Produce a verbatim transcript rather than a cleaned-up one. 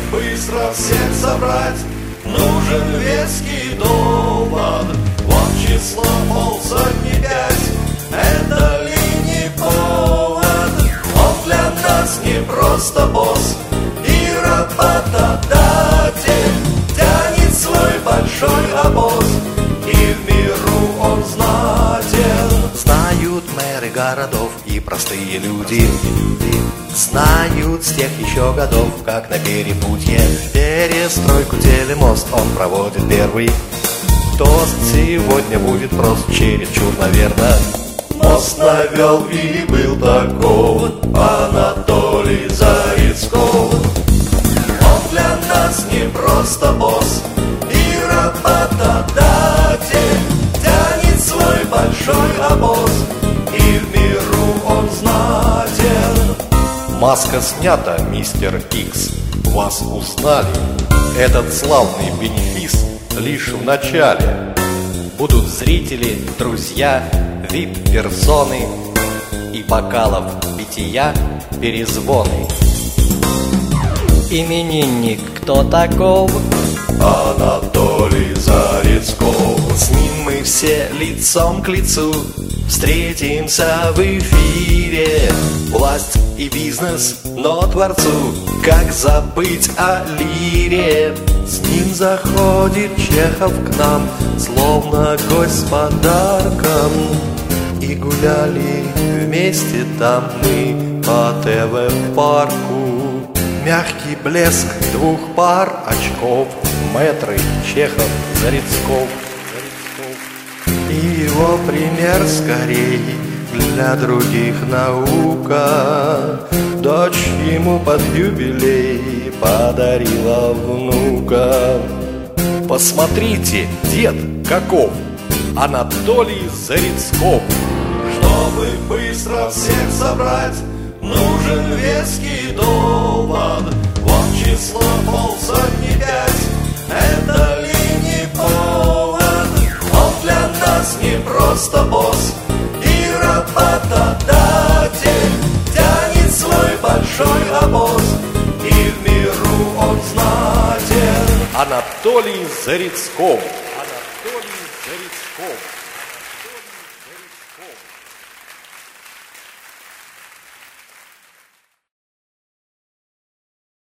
быстро всех собрать, нужен веский довод. Вот число полсотни пять, это ли не повод? Он для нас не просто босс и работодатель, тянет свой большой обоз, и в миру он знатен. Знают мэры городов и простые люди, знают с тех еще годов, как на перепутье перестройку телемост он проводит первый. Тост сегодня будет прост чересчур, наверно. Мост навел и был таков Анатолий Зарецков. Он для нас не просто босс и работодатель, тянет свой большой обоз, и в миру он знатен. Маска снята, мистер Икс, вас узнали. Этот славный бенефис лишь в начале. Будут зрители, друзья, вип-персоны и бокалов питья перезвоны. Именинник кто таков? Анатолий Зарецков. С ним мы все лицом к лицу встретимся в эфире. Власть и бизнес, но творцу как забыть о лире? С ним заходит Чехов к нам, словно гость с подарком. И гуляли вместе там мы по ТВ-парку. Мягкий блеск двух пар очков, мэтры Чехов, Зарецков. И его пример скорей для других наука. Дочь ему под юбилей подарила внука. Посмотрите, дед каков, Анатолий Зарецков. Чтобы быстро всех собрать, нужен веский довод. Вот число полсотни пять, это ли не повод? Он для нас не просто босс и работодатель, тянет свой большой обоз, и в миру он знатен. Анатолий Зарецков.